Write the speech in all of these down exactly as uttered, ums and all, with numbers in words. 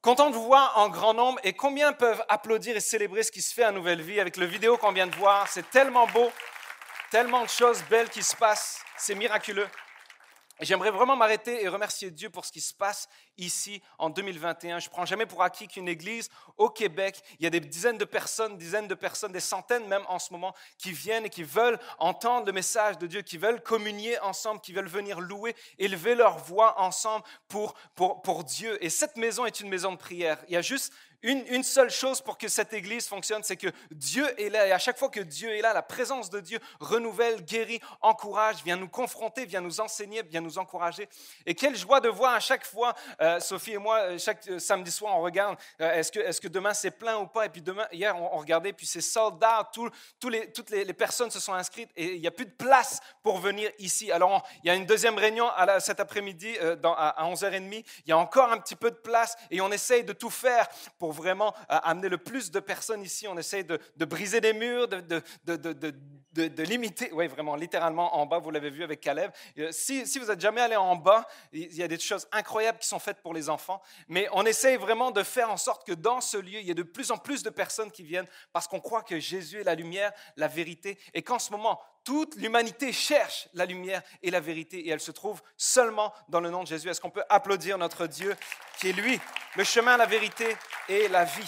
Content de vous voir en grand nombre et combien peuvent applaudir et célébrer ce qui se fait à Nouvelle Vie avec le vidéo qu'on vient de voir. C'est tellement beau, tellement de choses belles qui se passent, c'est miraculeux. Et j'aimerais vraiment m'arrêter et remercier Dieu pour ce qui se passe ici en deux mille vingt et un. Je ne prends jamais pour acquis qu'une église au Québec, il y a des dizaines de personnes, dizaines de personnes, des centaines même en ce moment, qui viennent et qui veulent entendre le message de Dieu, qui veulent communier ensemble, qui veulent venir louer, élever leur voix ensemble pour, pour, pour Dieu. Et cette maison est une maison de prière. Il y a juste Une, une seule chose pour que cette église fonctionne, c'est que Dieu est là. Et à chaque fois que Dieu est là, la présence de Dieu renouvelle, guérit, encourage, vient nous confronter, vient nous enseigner, vient nous encourager. Et quelle joie de voir à chaque fois, euh, Sophie et moi, chaque samedi soir, on regarde, euh, est-ce que, est-ce que demain c'est plein ou pas? Et puis demain, hier, on, on regardait, puis c'est sold out, tout, tout les, toutes les, les personnes se sont inscrites et il n'y a plus de place pour venir ici. Alors, on, il y a une deuxième réunion à la, cet après-midi euh, dans, à, à onze heures trente. Il y a encore un petit peu de place et on essaye de tout faire pour vraiment euh, amener le plus de personnes ici. On essaie de, de briser des murs, de, de, de, de, de, de, de limiter, oui, vraiment, littéralement en bas, vous l'avez vu avec Caleb. Euh, si, si vous n'êtes jamais allé en bas, il y a des choses incroyables qui sont faites pour les enfants, mais on essaie vraiment de faire en sorte que dans ce lieu, il y ait de plus en plus de personnes qui viennent parce qu'on croit que Jésus est la lumière, la vérité, et qu'en ce moment, toute l'humanité cherche la lumière et la vérité, et elle se trouve seulement dans le nom de Jésus. Est-ce qu'on peut applaudir notre Dieu qui est lui, le chemin, la vérité et la vie?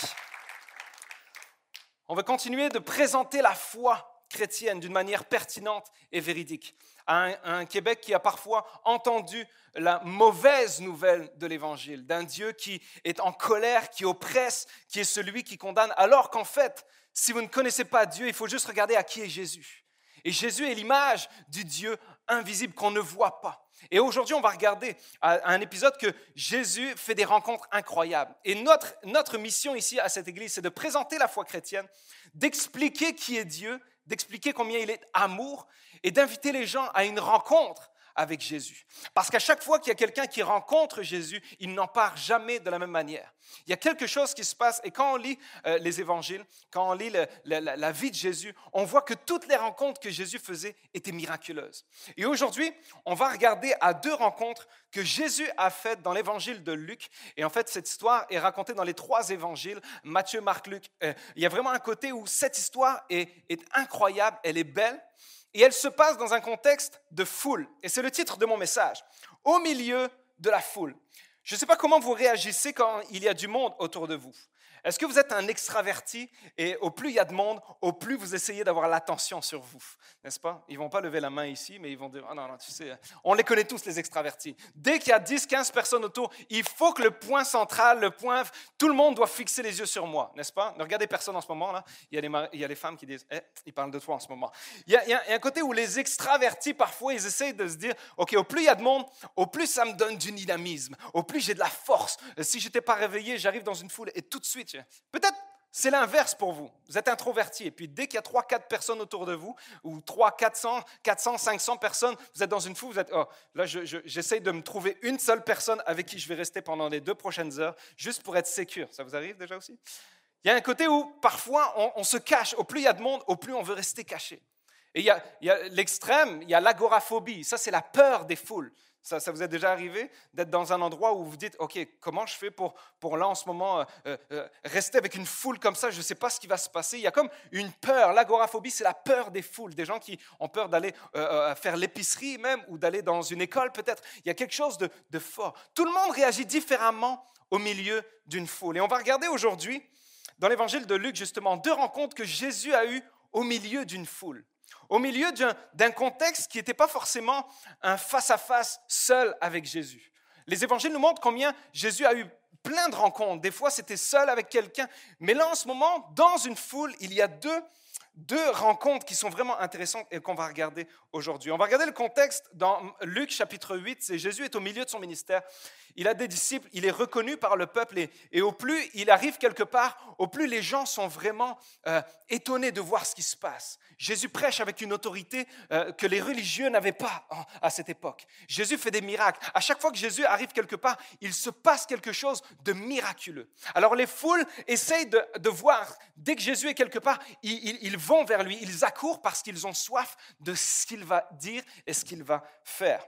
On va continuer de présenter la foi chrétienne d'une manière pertinente et véridique à un, à un Québec qui a parfois entendu la mauvaise nouvelle de l'Évangile, d'un Dieu qui est en colère, qui oppresse, qui est celui qui condamne, alors qu'en fait, si vous ne connaissez pas Dieu, il faut juste regarder à qui est Jésus. Et Jésus est l'image du Dieu invisible qu'on ne voit pas. Et aujourd'hui, on va regarder un épisode que Jésus fait des rencontres incroyables. Et notre, notre mission ici à cette église, c'est de présenter la foi chrétienne, d'expliquer qui est Dieu, d'expliquer combien il est amour et d'inviter les gens à une rencontre avec Jésus. Parce qu'à chaque fois qu'il y a quelqu'un qui rencontre Jésus, il n'en part jamais de la même manière. Il y a quelque chose qui se passe, et quand on lit euh, les évangiles, quand on lit le, la, la, la vie de Jésus, on voit que toutes les rencontres que Jésus faisait étaient miraculeuses. Et aujourd'hui, on va regarder à deux rencontres que Jésus a faites dans l'évangile de Luc. Et en fait, cette histoire est racontée dans les trois évangiles, Matthieu, Marc, Luc. Euh, il y a vraiment un côté où cette histoire est, est incroyable, elle est belle. Et elle se passe dans un contexte de foule. Et c'est le titre de mon message. Au milieu de la foule. Je ne sais pas comment vous réagissez quand il y a du monde autour de vous. Est-ce que vous êtes un extraverti et au plus il y a de monde, au plus vous essayez d'avoir l'attention sur vous, n'est-ce pas? Ils ne vont pas lever la main ici, mais ils vont dire « Ah non, non, tu sais, on les connaît tous les extravertis. » Dès qu'il y a dix, quinze personnes autour, il faut que le point central, le point, tout le monde doit fixer les yeux sur moi, n'est-ce pas? Ne regardez personne en ce moment, là. Il y a les, mari- il y a les femmes qui disent eh, « ils parlent de toi en ce moment. » Il y a, il y a un côté où les extravertis, parfois, ils essayent de se dire « Ok, au plus il y a de monde, au plus ça me donne du dynamisme, au plus j'ai de la force. Si je n'étais pas réveillé, j'arrive dans une foule et tout de suite, peut-être c'est l'inverse pour vous. Vous êtes introverti et puis dès qu'il y a trois quatre personnes autour de vous, ou trois cents, quatre cents, quatre cents, cinq cents personnes, vous êtes dans une foule, vous êtes, oh, là je, je, j'essaye de me trouver une seule personne avec qui je vais rester pendant les deux prochaines heures, juste pour être sécure. Ça vous arrive déjà aussi? Il y a un côté où parfois on, on se cache. Au plus il y a de monde, au plus on veut rester caché. Et il y a, il y a l'extrême, il y a l'agoraphobie. Ça, c'est la peur des foules. Ça, ça vous est déjà arrivé d'être dans un endroit où vous dites « Ok, comment je fais pour, pour là en ce moment euh, euh, rester avec une foule comme ça? Je ne sais pas ce qui va se passer. » Il y a comme une peur. L'agoraphobie, c'est la peur des foules. Des gens qui ont peur d'aller euh, faire l'épicerie même ou d'aller dans une école peut-être. Il y a quelque chose de, de fort. Tout le monde réagit différemment au milieu d'une foule. Et on va regarder aujourd'hui, dans l'évangile de Luc justement, deux rencontres que Jésus a eues au milieu d'une foule. Au milieu d'un, d'un contexte qui n'était pas forcément un face-à-face seul avec Jésus. Les évangiles nous montrent combien Jésus a eu plein de rencontres. Des fois, c'était seul avec quelqu'un. Mais là, en ce moment, dans une foule, il y a deux, deux rencontres qui sont vraiment intéressantes et qu'on va regarder aujourd'hui. On va regarder le contexte dans Luc chapitre huit. C'est Jésus est au milieu de son ministère. Il a des disciples, il est reconnu par le peuple et, et au plus il arrive quelque part, au plus les gens sont vraiment euh, étonnés de voir ce qui se passe. Jésus prêche avec une autorité euh, que les religieux n'avaient pas hein, à cette époque. Jésus fait des miracles. À chaque fois que Jésus arrive quelque part, il se passe quelque chose de miraculeux. Alors les foules essayent de, de voir, dès que Jésus est quelque part, ils, ils, ils vont vers lui, ils accourent parce qu'ils ont soif de ce qu'il va dire et ce qu'il va faire.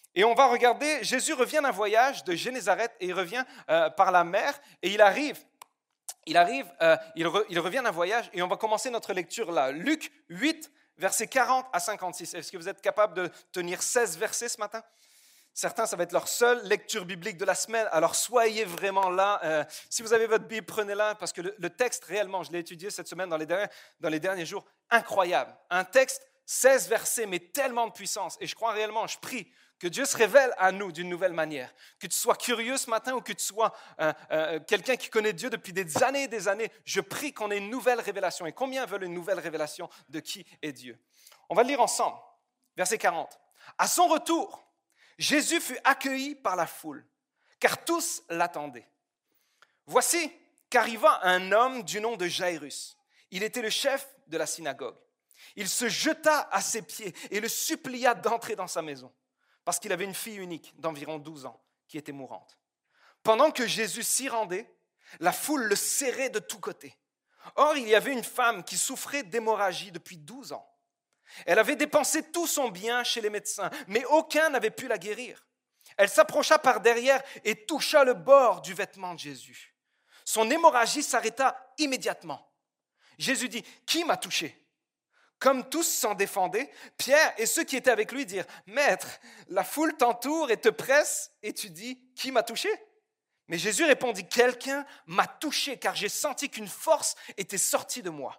Et on va regarder, Jésus revient d'un voyage de Génézareth et il revient euh, par la mer et il arrive, il, arrive euh, il, re, il revient d'un voyage et on va commencer notre lecture là. Luc huit, versets quarante à cinquante-six. Est-ce que vous êtes capable de tenir seize versets ce matin? Certains, ça va être leur seule lecture biblique de la semaine, alors soyez vraiment là. Euh, si vous avez votre Bible, prenez-la, parce que le, le texte, réellement, je l'ai étudié cette semaine dans les, derniers, dans les derniers jours, incroyable. Un texte, seize versets, mais tellement de puissance. Et je crois réellement, je prie, que Dieu se révèle à nous d'une nouvelle manière. Que tu sois curieux ce matin ou que tu sois euh, euh, quelqu'un qui connaît Dieu depuis des années et des années, je prie qu'on ait une nouvelle révélation. Et combien veulent une nouvelle révélation de qui est Dieu? On va le lire ensemble. Verset quarante. À son retour, Jésus fut accueilli par la foule, car tous l'attendaient. Voici qu'arriva un homme du nom de Jairus. Il était le chef de la synagogue. Il se jeta à ses pieds et le supplia d'entrer dans sa maison, parce qu'il avait une fille unique d'environ douze ans qui était mourante. Pendant que Jésus s'y rendait, la foule le serrait de tous côtés. Or, il y avait une femme qui souffrait d'hémorragie depuis douze ans. Elle avait dépensé tout son bien chez les médecins, mais aucun n'avait pu la guérir. Elle s'approcha par derrière et toucha le bord du vêtement de Jésus. Son hémorragie s'arrêta immédiatement. Jésus dit, « Qui m'a touché ?» Comme tous s'en défendaient, Pierre et ceux qui étaient avec lui dirent, « Maître, la foule t'entoure et te presse, et tu dis, « Qui m'a touché ?» Mais Jésus répondit, « Quelqu'un m'a touché, car j'ai senti qu'une force était sortie de moi. »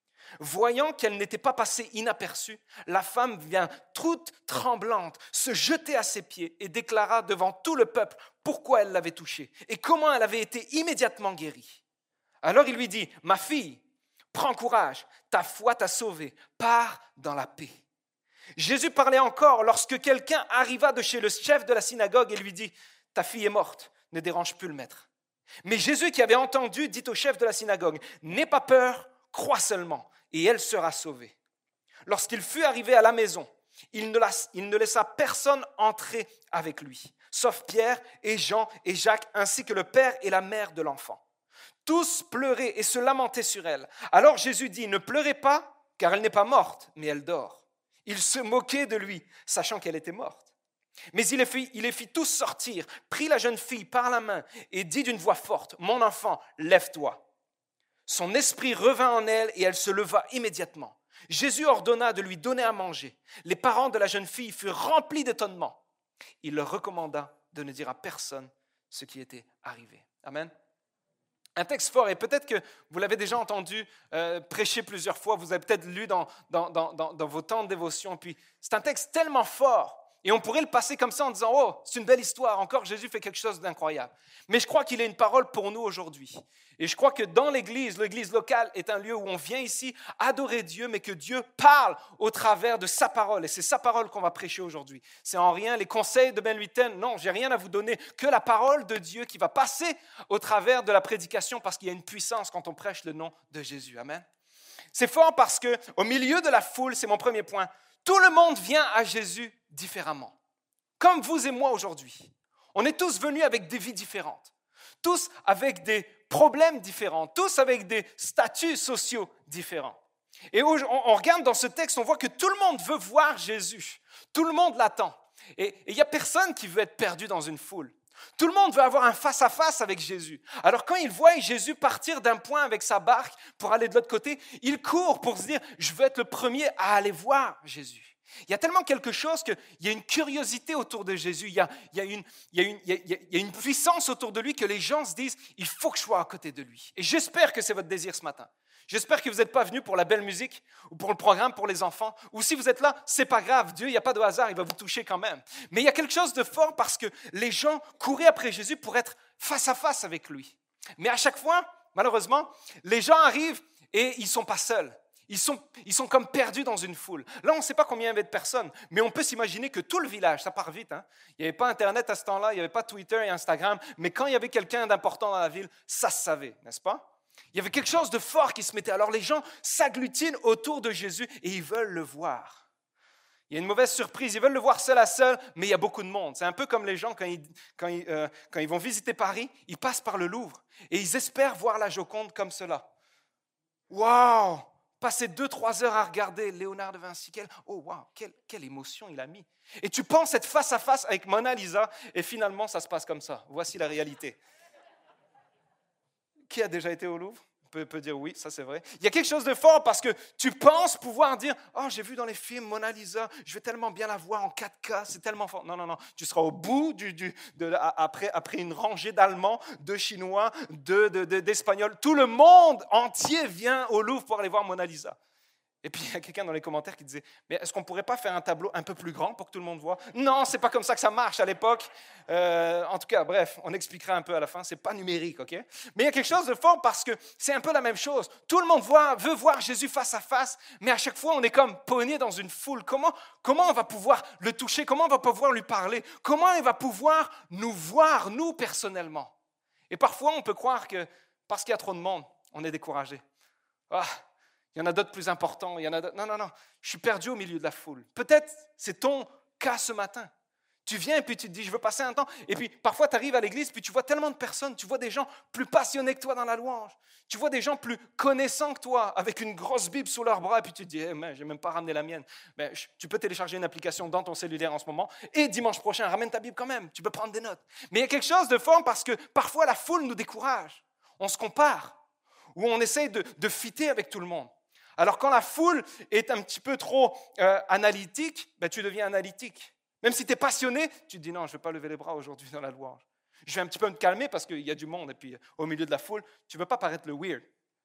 Voyant qu'elle n'était pas passée inaperçue, la femme vient toute tremblante, se jeter à ses pieds et déclara devant tout le peuple pourquoi elle l'avait touchée et comment elle avait été immédiatement guérie. Alors il lui dit, « Ma fille, prends courage, ta foi t'a sauvée, pars dans la paix. » Jésus parlait encore lorsque quelqu'un arriva de chez le chef de la synagogue et lui dit, « Ta fille est morte, ne dérange plus le maître. » Mais Jésus qui avait entendu dit au chef de la synagogue, « N'aie pas peur, crois seulement, et elle sera sauvée. » Lorsqu'il fut arrivé à la maison, il ne, la, il ne laissa personne entrer avec lui, sauf Pierre et Jean et Jacques, ainsi que le père et la mère de l'enfant. Tous pleuraient et se lamentaient sur elle. Alors Jésus dit, « Ne pleurez pas, car elle n'est pas morte, mais elle dort. » Ils se moquaient de lui, sachant qu'elle était morte. Mais il les fit, il les fit tous sortir, prit la jeune fille par la main et dit d'une voix forte, « Mon enfant, lève-toi. » Son esprit revint en elle et elle se leva immédiatement. Jésus ordonna de lui donner à manger. Les parents de la jeune fille furent remplis d'étonnement. Il leur recommanda de ne dire à personne ce qui était arrivé. Amen. Un texte fort, et peut-être que vous l'avez déjà entendu euh, prêcher plusieurs fois, vous avez peut-être lu dans, dans, dans, dans, dans vos temps de dévotion, puis c'est un texte tellement fort, et on pourrait le passer comme ça en disant « Oh, c'est une belle histoire, encore Jésus fait quelque chose d'incroyable. » Mais je crois qu'il a une parole pour nous aujourd'hui. Et je crois que dans l'Église, l'Église locale est un lieu où on vient ici adorer Dieu, mais que Dieu parle au travers de sa parole. Et c'est sa parole qu'on va prêcher aujourd'hui. C'est en rien les conseils de Ben Huitaine. Non, j'ai rien à vous donner que la parole de Dieu qui va passer au travers de la prédication parce qu'il y a une puissance quand on prêche le nom de Jésus. Amen. C'est fort parce qu'au milieu de la foule, c'est mon premier point, tout le monde vient à Jésus différemment. Comme vous et moi aujourd'hui. On est tous venus avec des vies différentes. Tous avec des problèmes différents. Tous avec des statuts sociaux différents. Et on regarde dans ce texte, on voit que tout le monde veut voir Jésus. Tout le monde l'attend. Et il n'y a personne qui veut être perdu dans une foule. Tout le monde veut avoir un face-à-face avec Jésus. Alors quand il voit Jésus partir d'un point avec sa barque pour aller de l'autre côté, il court pour se dire « Je veux être le premier à aller voir Jésus ». Il y a tellement quelque chose qu'il y a une curiosité autour de Jésus, il y a, il y a une, il y a une, il y a, il y a une puissance autour de lui que les gens se disent « Il faut que je sois à côté de lui ». Et j'espère que c'est votre désir ce matin. J'espère que vous n'êtes pas venu pour la belle musique ou pour le programme pour les enfants. Ou si vous êtes là, c'est pas grave. Dieu, il n'y a pas de hasard, il va vous toucher quand même. Mais il y a quelque chose de fort parce que les gens couraient après Jésus pour être face à face avec lui. Mais à chaque fois, malheureusement, les gens arrivent et ils ne sont pas seuls. Ils sont, ils sont comme perdus dans une foule. Là, on ne sait pas combien il y avait de personnes, mais on peut s'imaginer que tout le village, ça part vite. Hein? Il n'y avait pas Internet à ce temps-là, il n'y avait pas Twitter et Instagram, mais quand il y avait quelqu'un d'important dans la ville, ça se savait, n'est-ce pas? Il y avait quelque chose de fort qui se mettait. Alors les gens s'agglutinent autour de Jésus et ils veulent le voir. Il y a une mauvaise surprise, ils veulent le voir seul à seul, mais il y a beaucoup de monde. C'est un peu comme les gens quand ils, quand ils, euh, quand ils vont visiter Paris, ils passent par le Louvre et ils espèrent voir la Joconde comme cela. Waouh! passer deux, trois heures à regarder Léonard de Vinci. Quelle, oh, wow, quelle, quelle émotion il a mis. Et tu penses être face à face avec Mona Lisa et finalement, ça se passe comme ça. Voici la réalité. Qui a déjà été au Louvre ? Peut, peut dire oui, ça c'est vrai. Il y a quelque chose de fort parce que tu penses pouvoir dire « Oh, j'ai vu dans les films Mona Lisa, je vais tellement bien la voir en quatre K, c'est tellement fort. » Non, non, non, tu seras au bout, du, du, de, après, après une rangée d'Allemands, de Chinois, de, de, de, d'Espagnols. Tout le monde entier vient au Louvre pour aller voir Mona Lisa. Et puis, il y a quelqu'un dans les commentaires qui disait « Mais est-ce qu'on ne pourrait pas faire un tableau un peu plus grand pour que tout le monde voit ?» Non, ce n'est pas comme ça que ça marche à l'époque. Euh, en tout cas, bref, on expliquera un peu à la fin. Ce n'est pas numérique, OK? Mais il y a quelque chose de fort parce que c'est un peu la même chose. Tout le monde voit, veut voir Jésus face à face, mais à chaque fois, on est comme pogné dans une foule. Comment, comment on va pouvoir le toucher? Comment on va pouvoir lui parler? Comment il va pouvoir nous voir, nous, personnellement? Et parfois, on peut croire que parce qu'il y a trop de monde, on est découragé. Ah, il y en a d'autres plus importants. Il y en a d'autres. Non, non, non. Je suis perdu au milieu de la foule. Peut-être c'est ton cas ce matin. Tu viens et puis tu te dis, je veux passer un temps. Et puis parfois, tu arrives à l'église, puis tu vois tellement de personnes. Tu vois des gens plus passionnés que toi dans la louange. Tu vois des gens plus connaissants que toi, avec une grosse Bible sous leur bras. Et puis tu te dis, hey, je n'ai même pas ramené la mienne. Mais tu peux télécharger une application dans ton cellulaire en ce moment. Et dimanche prochain, ramène ta Bible quand même. Tu peux prendre des notes. Mais il y a quelque chose de fort parce que parfois, la foule nous décourage. On se compare. Ou on essaye de, de fitter avec tout le monde. Alors quand la foule est un petit peu trop euh, analytique, ben, tu deviens analytique. Même si tu es passionné, tu te dis non, je ne vais pas lever les bras aujourd'hui dans la louange. Je vais un petit peu me calmer parce qu'il y a du monde et puis au milieu de la foule, tu ne veux pas paraître le weird.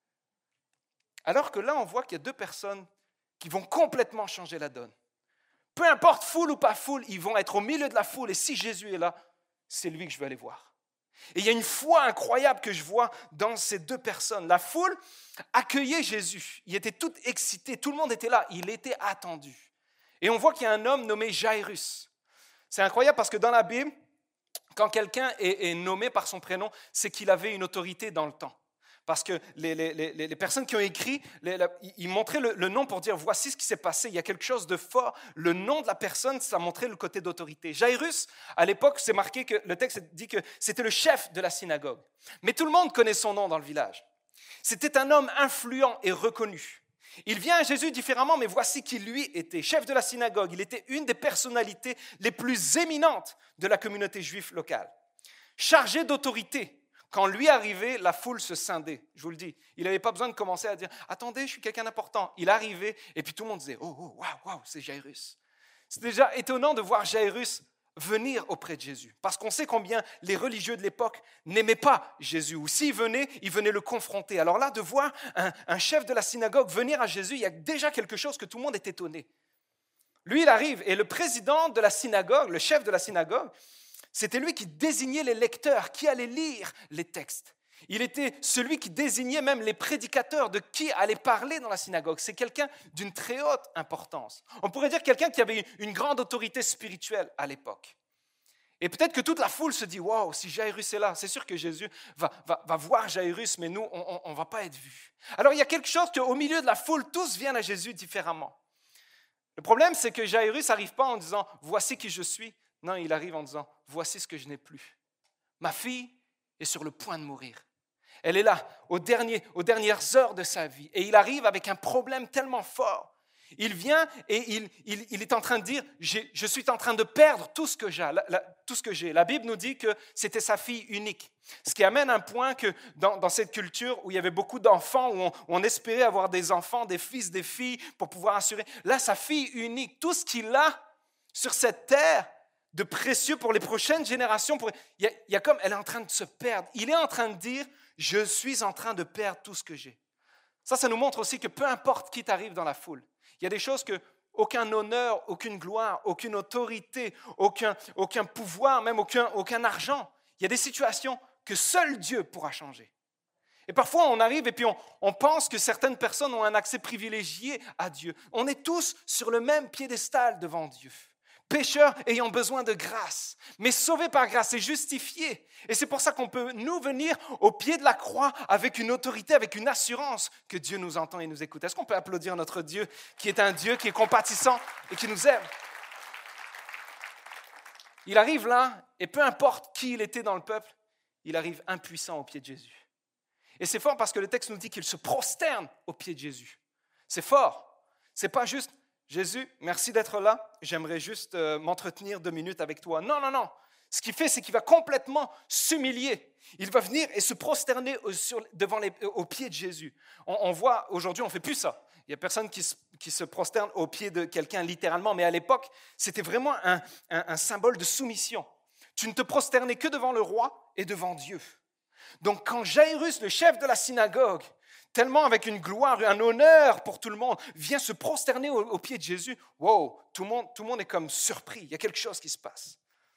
Alors que là, on voit qu'il y a deux personnes qui vont complètement changer la donne. Peu importe foule ou pas foule, ils vont être au milieu de la foule et si Jésus est là, c'est lui que je veux aller voir. Et il y a une foi incroyable que je vois dans ces deux personnes. La foule accueillait Jésus. Il était tout excité. Tout le monde était là. Il était attendu. Et on voit qu'il y a un homme nommé Jairus. C'est incroyable parce que dans la Bible, quand quelqu'un est, est nommé par son prénom, c'est qu'il avait une autorité dans le temps. Parce que les, les, les, les personnes qui ont écrit, les, la, ils montraient le, le nom pour dire voici ce qui s'est passé. Il y a quelque chose de fort. Le nom de la personne, ça montrait le côté d'autorité. Jairus, à l'époque, c'est marqué que le texte dit que c'était le chef de la synagogue. Mais tout le monde connaît son nom dans le village. C'était un homme influent et reconnu. Il vient à Jésus différemment, mais voici qui lui était chef de la synagogue. Il était une des personnalités les plus éminentes de la communauté juive locale. Chargé d'autorité. Quand lui arrivait, la foule se scindait, je vous le dis. Il n'avait pas besoin de commencer à dire « Attendez, je suis quelqu'un d'important ». Il arrivait et puis tout le monde disait « Oh, oh, waouh, waouh, c'est Jairus ». C'est déjà étonnant de voir Jairus venir auprès de Jésus. Parce qu'on sait combien les religieux de l'époque n'aimaient pas Jésus. Ou s'il venait, ils venaient le confronter. Alors là, de voir un, un chef de la synagogue venir à Jésus, il y a déjà quelque chose que tout le monde est étonné. Lui, il arrive et le président de la synagogue, le chef de la synagogue, c'était lui qui désignait les lecteurs, qui allaient lire les textes. Il était celui qui désignait même les prédicateurs de qui allait parler dans la synagogue. C'est quelqu'un d'une très haute importance. On pourrait dire quelqu'un qui avait une grande autorité spirituelle à l'époque. Et peut-être que toute la foule se dit « Wow, si Jairus est là, c'est sûr que Jésus va, va, va voir Jairus, mais nous, on ne va pas être vus. » Alors il y a quelque chose qu'au milieu de la foule, tous viennent à Jésus différemment. Le problème, c'est que Jairus n'arrive pas en disant « Voici qui je suis ». Non, il arrive en disant « Voici ce que je n'ai plus. Ma fille est sur le point de mourir. Elle est là, au dernier, aux dernières heures de sa vie. Et il arrive avec un problème tellement fort. Il vient et il, il, il est en train de dire « Je suis en train de perdre tout ce que j'ai. La, la, tout ce que j'ai. » La Bible nous dit que c'était sa fille unique. Ce qui amène un point que dans, dans cette culture où il y avait beaucoup d'enfants, où on, où on espérait avoir des enfants, des fils, des filles, pour pouvoir assurer. Là, sa fille unique, tout ce qu'il a sur cette terre, de précieux pour les prochaines générations. Pour... Il, y a, il y a comme, elle est en train de se perdre. Il est en train de dire, je suis en train de perdre tout ce que j'ai. Ça, ça nous montre aussi que peu importe qui t'arrive dans la foule, il y a des choses que aucun honneur, aucune gloire, aucune autorité, aucun, aucun pouvoir, même aucun, aucun argent. Il y a des situations que seul Dieu pourra changer. Et parfois, on arrive et puis on, on pense que certaines personnes ont un accès privilégié à Dieu. On est tous sur le même piédestal devant Dieu. Pécheurs ayant besoin de grâce, mais sauvés par grâce et justifiés. Et c'est pour ça qu'on peut, nous, venir au pied de la croix avec une autorité, avec une assurance que Dieu nous entend et nous écoute. Est-ce qu'on peut applaudir notre Dieu qui est un Dieu qui est compatissant et qui nous aime? Il arrive là, et peu importe qui il était dans le peuple, il arrive impuissant au pied de Jésus. Et c'est fort parce que le texte nous dit qu'il se prosterne au pied de Jésus. C'est fort. C'est pas juste, Jésus, merci d'être là, j'aimerais juste euh, m'entretenir deux minutes avec toi. Non, non, non. Ce qu'il fait, c'est qu'il va complètement s'humilier. Il va venir et se prosterner au, sur, devant les, aux pieds de Jésus. On, on voit, aujourd'hui, on ne fait plus ça. Il n'y a personne qui se, qui se prosterne aux pieds de quelqu'un littéralement, mais à l'époque, c'était vraiment un, un, un symbole de soumission. Tu ne te prosternais que devant le roi et devant Dieu. Donc quand Jairus, le chef de la synagogue, tellement avec une gloire, un honneur pour tout le monde, vient se prosterner aux, aux pieds de Jésus, wow, tout le monde, tout le monde est comme surpris, il y a quelque chose qui se passe.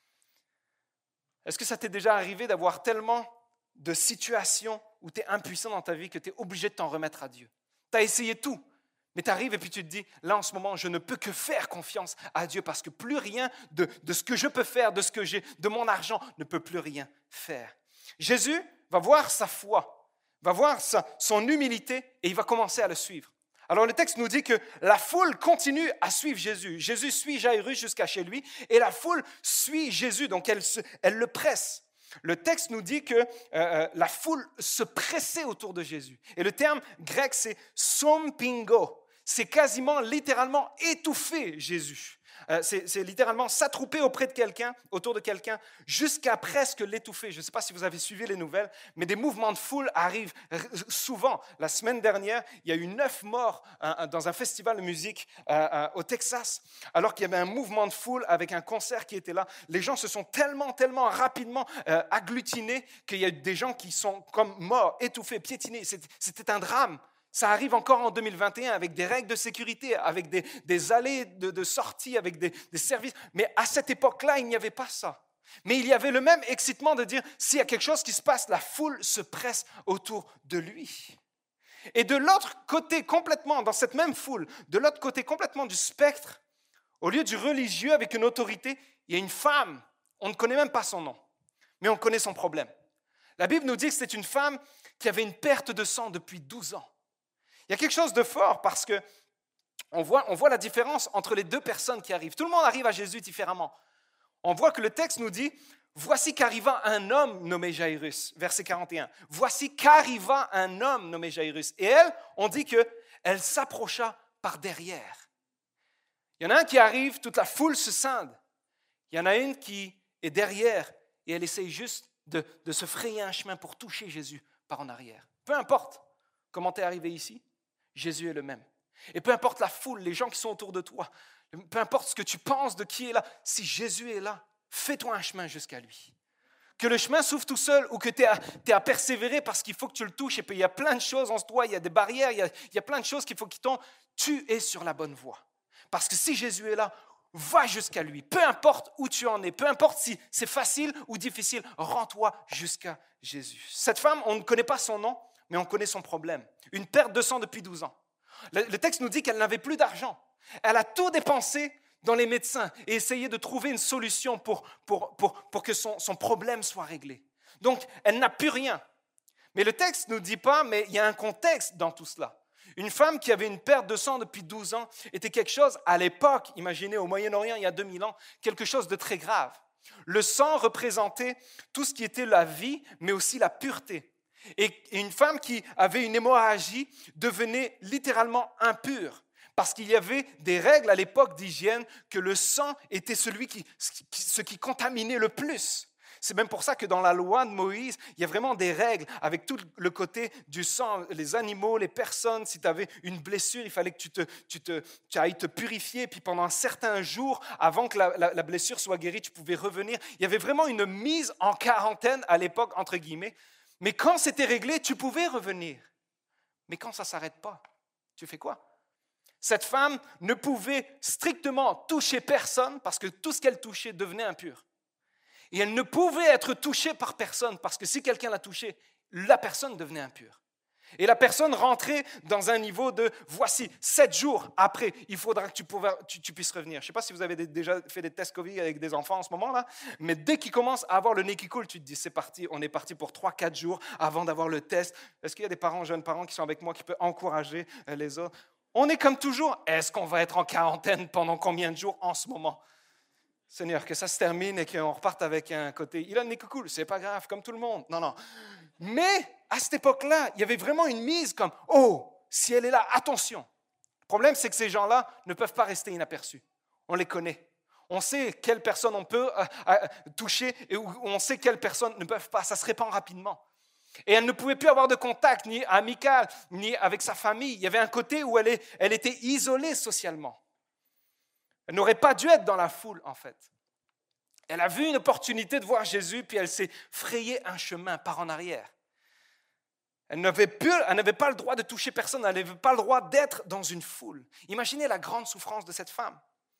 Est-ce que ça t'est déjà arrivé d'avoir tellement de situations où tu es impuissant dans ta vie que tu es obligé de t'en remettre à Dieu? Tu as essayé tout, mais tu arrives et puis tu te dis, là en ce moment, je ne peux que faire confiance à Dieu parce que plus rien de, de ce que je peux faire, de ce que j'ai, de mon argent, ne peut plus rien faire. Jésus va voir sa foi, va voir sa, son humilité et il va commencer à le suivre. Alors le texte nous dit que la foule continue à suivre Jésus. Jésus suit Jairus jusqu'à chez lui et la foule suit Jésus, donc elle, se, elle le presse. Le texte nous dit que euh, la foule se pressait autour de Jésus. Et le terme grec, c'est sompingo. C'est quasiment, littéralement, étouffer Jésus. Euh, c'est, c'est littéralement s'attrouper auprès de quelqu'un, autour de quelqu'un, jusqu'à presque l'étouffer. Je ne sais pas si vous avez suivi les nouvelles, mais des mouvements de foule arrivent souvent. La semaine dernière, il y a eu neuf morts euh, dans un festival de musique euh, euh, au Texas, alors qu'il y avait un mouvement de foule avec un concert qui était là. Les gens se sont tellement, tellement rapidement euh, agglutinés qu'il y a des gens qui sont comme morts, étouffés, piétinés. C'était, c'était un drame. Ça arrive encore en deux mille vingt et un avec des règles de sécurité, avec des, des allées de, de sortie, avec des, des services. Mais à cette époque-là, il n'y avait pas ça. Mais il y avait le même excitement de dire, s'il y a quelque chose qui se passe, la foule se presse autour de lui. Et de l'autre côté complètement, dans cette même foule, de l'autre côté complètement du spectre, au lieu du religieux avec une autorité, il y a une femme, on ne connaît même pas son nom, mais on connaît son problème. La Bible nous dit que c'est une femme qui avait une perte de sang depuis douze ans. Il y a quelque chose de fort parce qu'on voit, on voit la différence entre les deux personnes qui arrivent. Tout le monde arrive à Jésus différemment. On voit que le texte nous dit, voici qu'arriva un homme nommé Jairus, verset quarante et un. Voici qu'arriva un homme nommé Jairus. Et elle, on dit qu'elle s'approcha par derrière. Il y en a un qui arrive, toute la foule se scinde. Il y en a une qui est derrière et elle essaye juste de, de se frayer un chemin pour toucher Jésus par en arrière. Peu importe comment tu es arrivé ici, Jésus est le même. Et peu importe la foule, les gens qui sont autour de toi, peu importe ce que tu penses de qui est là, si Jésus est là, fais-toi un chemin jusqu'à lui. Que le chemin s'ouvre tout seul ou que tu es à, à persévérer parce qu'il faut que tu le touches. Et puis il y a plein de choses en toi, il y a des barrières, il y a, il y a plein de choses qu'il faut qu'il tombe. Tu es sur la bonne voie. Parce que si Jésus est là, va jusqu'à lui. Peu importe où tu en es, peu importe si c'est facile ou difficile, rends-toi jusqu'à Jésus. Cette femme, on ne connaît pas son nom, mais on connaît son problème. Une perte de sang depuis douze ans. Le, le texte nous dit qu'elle n'avait plus d'argent. Elle a tout dépensé dans les médecins et essayé de trouver une solution pour, pour, pour, pour que son, son problème soit réglé. Donc, elle n'a plus rien. Mais le texte ne nous dit pas, mais il y a un contexte dans tout cela. Une femme qui avait une perte de sang depuis douze ans était quelque chose, à l'époque, imaginez au Moyen-Orient, il y a deux mille ans, quelque chose de très grave. Le sang représentait tout ce qui était la vie, mais aussi la pureté. Et une femme qui avait une hémorragie devenait littéralement impure parce qu'il y avait des règles à l'époque d'hygiène que le sang était celui qui, ce qui contaminait le plus. C'est même pour ça que dans la loi de Moïse, il y a vraiment des règles avec tout le côté du sang, les animaux, les personnes. Si tu avais une blessure, il fallait que tu, te, tu, te, tu ailles te purifier. Puis pendant un certain jour, avant que la, la, la blessure soit guérie, tu pouvais revenir. Il y avait vraiment une mise en quarantaine à l'époque, entre guillemets. Mais quand c'était réglé, tu pouvais revenir. Mais quand ça ne s'arrête pas, tu fais quoi? Cette femme ne pouvait strictement toucher personne parce que tout ce qu'elle touchait devenait impur. Et elle ne pouvait être touchée par personne parce que si quelqu'un la touchait, la personne devenait impure. Et la personne rentrait dans un niveau de « voici, sept jours après, il faudra que tu, pouvais, tu, tu puisses revenir ». Je ne sais pas si vous avez des, déjà fait des tests Covid avec des enfants en ce moment-là, mais dès qu'ils commencent à avoir le nez qui coule, tu te dis « c'est parti, on est parti pour trois quatre jours avant d'avoir le test ». Est-ce qu'il y a des parents, jeunes parents qui sont avec moi qui peuvent encourager les autres? On est comme toujours, est-ce qu'on va être en quarantaine pendant combien de jours en ce moment? Seigneur, que ça se termine et qu'on reparte avec un côté, il a le nez qui coule, c'est pas grave, comme tout le monde. Non, non. Mais à cette époque-là, il y avait vraiment une mise comme, oh, si elle est là, attention. Le problème, c'est que ces gens-là ne peuvent pas rester inaperçus. On les connaît. On sait quelles personnes on peut euh, euh, toucher et où on sait quelles personnes ne peuvent pas. Ça se répand rapidement. Et elle ne pouvait plus avoir de contact, ni amical, ni avec sa famille. Il y avait un côté où elle, est, elle était isolée socialement. Elle n'aurait pas dû être dans la foule, en fait. Elle a vu une opportunité de voir Jésus, puis elle s'est frayé un chemin par en arrière. Elle n'avait, plus, elle n'avait pas le droit de toucher personne, elle n'avait pas le droit d'être dans une foule. Imaginez la grande souffrance de cette femme.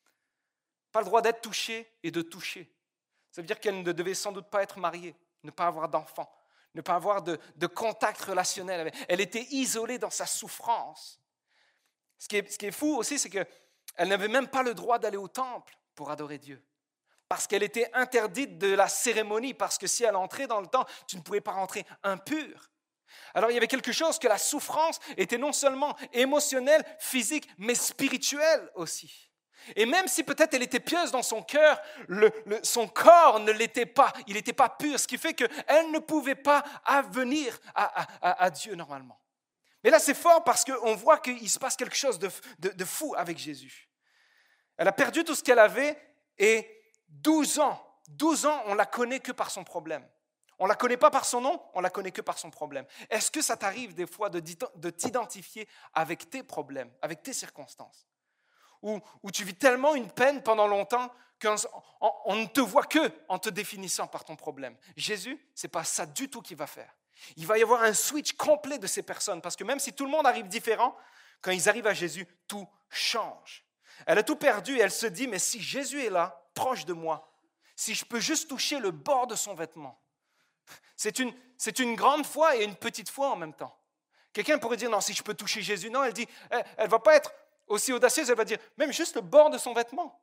Pas le droit d'être touchée et de toucher. Ça veut dire qu'elle ne devait sans doute pas être mariée, ne pas avoir d'enfants, ne pas avoir de, de contact relationnel. Elle était isolée dans sa souffrance. Ce qui est, ce qui est fou aussi, c'est qu'elle n'avait même pas le droit d'aller au temple pour adorer Dieu. Parce qu'elle était interdite de la cérémonie, parce que si elle entrait dans le temple, tu ne pouvais pas rentrer impur. Alors il y avait quelque chose que la souffrance était non seulement émotionnelle, physique, mais spirituelle aussi. Et même si peut-être elle était pieuse dans son cœur, le, le, son corps ne l'était pas, il n'était pas pur, ce qui fait qu'elle ne pouvait pas venir à, à, à Dieu normalement. Mais là c'est fort parce qu'on voit qu'il se passe quelque chose de, de, de fou avec Jésus. Elle a perdu tout ce qu'elle avait et douze ans, douze ans, on ne la connaît que par son problème. On ne la connaît pas par son nom, on ne la connaît que par son problème. Est-ce que ça t'arrive des fois de, de t'identifier avec tes problèmes, avec tes circonstances? Où, où tu vis tellement une peine pendant longtemps qu'on on, on ne te voit que en te définissant par ton problème. Jésus, ce n'est pas ça du tout qu'il va faire. Il va y avoir un switch complet de ces personnes, parce que même si tout le monde arrive différent, quand ils arrivent à Jésus, tout change. Elle a tout perdu et elle se dit, mais si Jésus est là, proche de moi, si je peux juste toucher le bord de son vêtement, c'est une, c'est une grande foi et une petite foi en même temps. Quelqu'un pourrait dire, non, si je peux toucher Jésus, non, elle dit, elle ne va pas être aussi audacieuse, elle va dire, même juste le bord de son vêtement.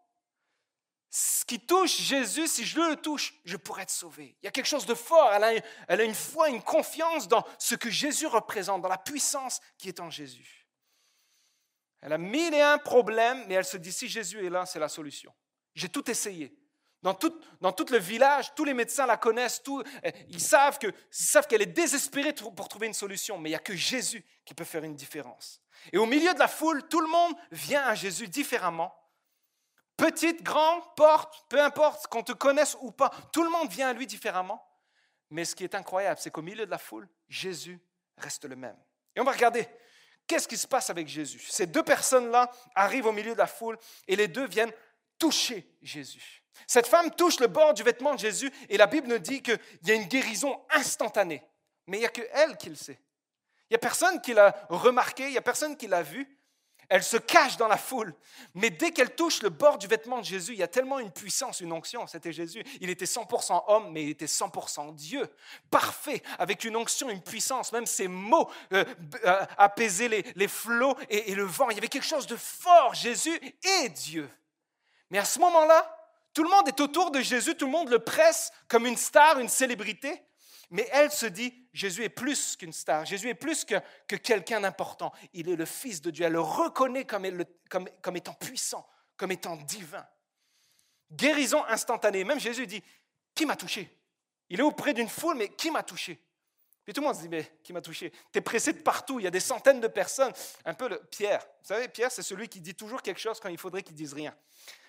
Ce qui touche Jésus, si je le touche, je pourrais être sauvé. Il y a quelque chose de fort, elle a, elle a une foi, une confiance dans ce que Jésus représente, dans la puissance qui est en Jésus. Elle a mille et un problèmes, mais elle se dit, si Jésus est là, c'est la solution. J'ai tout essayé. Dans tout, dans tout le village, tous les médecins la connaissent, tout, ils savent, que, ils savent qu'elle est désespérée pour trouver une solution, mais il n'y a que Jésus qui peut faire une différence. Et au milieu de la foule, tout le monde vient à Jésus différemment. Petite, grande, porte, peu importe qu'on te connaisse ou pas, tout le monde vient à lui différemment. Mais ce qui est incroyable, c'est qu'au milieu de la foule, Jésus reste le même. Et on va regarder, qu'est-ce qui se passe avec Jésus? Ces deux personnes-là arrivent au milieu de la foule et les deux viennent toucher Jésus. Cette femme touche le bord du vêtement de Jésus et la Bible nous dit qu'il y a une guérison instantanée. Mais il n'y a que elle qui le sait. Il n'y a personne qui l'a remarqué, il n'y a personne qui l'a vu. Elle se cache dans la foule. Mais dès qu'elle touche le bord du vêtement de Jésus, il y a tellement une puissance, une onction. C'était Jésus. Il était cent pour cent homme, mais il était cent pour cent Dieu. Parfait, avec une onction, une puissance. Même ses mots euh, euh, apaisaient les, les flots et, et le vent. Il y avait quelque chose de fort. Jésus est Dieu. Mais à ce moment-là, tout le monde est autour de Jésus, tout le monde le presse comme une star, une célébrité. Mais elle se dit, Jésus est plus qu'une star, Jésus est plus que, que quelqu'un d'important. Il est le Fils de Dieu, elle le reconnaît comme, comme, comme étant puissant, comme étant divin. Guérison instantanée. Même Jésus dit, qui m'a touché? Il est auprès d'une foule, mais qui m'a touché? Puis tout le monde se dit, mais qui m'a touché? Tu es pressé de partout, il y a des centaines de personnes. Un peu le Pierre. Vous savez, Pierre, c'est celui qui dit toujours quelque chose quand il faudrait qu'il dise rien.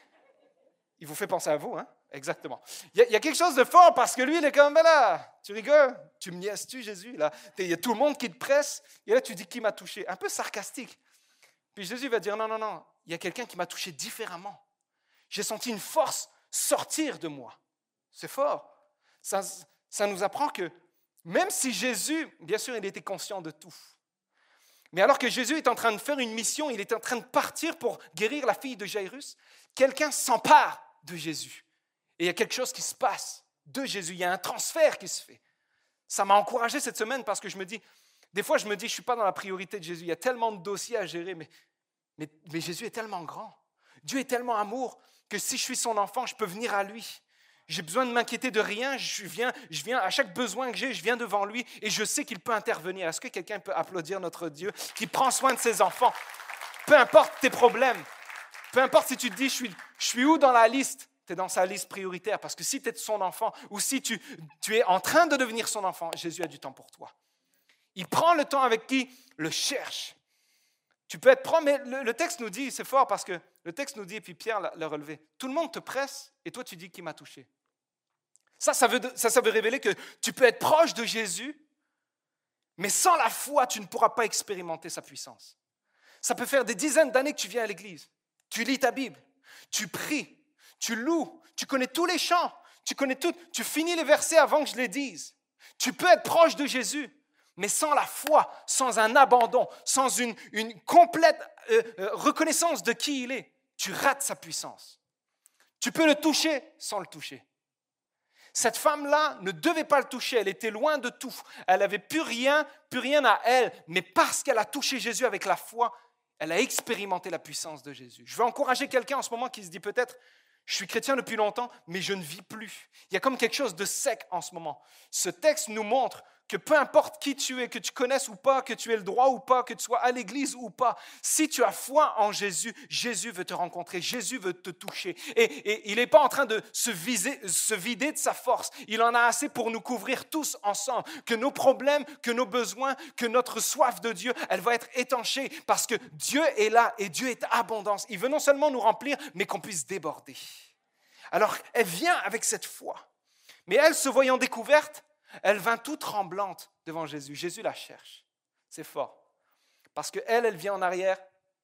Il vous fait penser à vous, hein? Exactement. Il y, a, il y a quelque chose de fort parce que lui, il est comme, ben là, tu rigoles, tu me niaises-tu, Jésus? Là, il y a tout le monde qui te presse, et là, tu dis, qui m'a touché? Un peu sarcastique. Puis Jésus va dire, non, non, non, il y a quelqu'un qui m'a touché différemment. J'ai senti une force sortir de moi. C'est fort. Ça, ça nous apprend que même si Jésus, bien sûr, il était conscient de tout, mais alors que Jésus est en train de faire une mission, il est en train de partir pour guérir la fille de Jairus, quelqu'un s'empare de Jésus. Et il y a quelque chose qui se passe de Jésus. Il y a un transfert qui se fait. Ça m'a encouragé cette semaine parce que je me dis, des fois je me dis, je ne suis pas dans la priorité de Jésus. Il y a tellement de dossiers à gérer, mais, mais, mais Jésus est tellement grand. Dieu est tellement amour que si je suis son enfant, je peux venir à lui. J'ai besoin de m'inquiéter de rien. Je viens, je viens à chaque besoin que j'ai, je viens devant lui et je sais qu'il peut intervenir. Est-ce que quelqu'un peut applaudir notre Dieu qui prend soin de ses enfants? Peu importe tes problèmes. Peu importe si tu te dis, je suis, je suis où dans la liste? Tu es dans sa liste prioritaire parce que si tu es son enfant ou si tu, tu es en train de devenir son enfant, Jésus a du temps pour toi. Il prend le temps avec qui le cherche. Tu peux être proche, mais le, le texte nous dit, c'est fort parce que le texte nous dit, et puis Pierre l'a, l'a relevé, tout le monde te presse et toi tu dis qui m'a touché. Ça, ça veut, ça, ça veut révéler que tu peux être proche de Jésus, mais sans la foi, tu ne pourras pas expérimenter sa puissance. Ça peut faire des dizaines d'années que tu viens à l'église, tu lis ta Bible, tu pries, tu loues, tu connais tous les chants, tu connais tout, tu finis les versets avant que je les dise. Tu peux être proche de Jésus, mais sans la foi, sans un abandon, sans une, une complète euh, euh, reconnaissance de qui il est, tu rates sa puissance. Tu peux le toucher sans le toucher. Cette femme-là ne devait pas le toucher, elle était loin de tout. Elle n'avait plus rien, plus rien à elle, mais parce qu'elle a touché Jésus avec la foi, elle a expérimenté la puissance de Jésus. Je veux encourager quelqu'un en ce moment qui se dit peut-être, je suis chrétien depuis longtemps, mais je ne vis plus. Il y a comme quelque chose de sec en ce moment. Ce texte nous montre que peu importe qui tu es, que tu connaisses ou pas, que tu aies le droit ou pas, que tu sois à l'église ou pas, si tu as foi en Jésus, Jésus veut te rencontrer, Jésus veut te toucher. Et, et il n'est pas en train de se, viser, se vider de sa force. Il en a assez pour nous couvrir tous ensemble. Que nos problèmes, que nos besoins, que notre soif de Dieu, elle va être étanchée parce que Dieu est là et Dieu est abondance. Il veut non seulement nous remplir, mais qu'on puisse déborder. Alors, elle vient avec cette foi. Mais elle, se voyant découverte, elle vint toute tremblante devant Jésus. Jésus la cherche. C'est fort. Parce qu'elle, elle vient en arrière.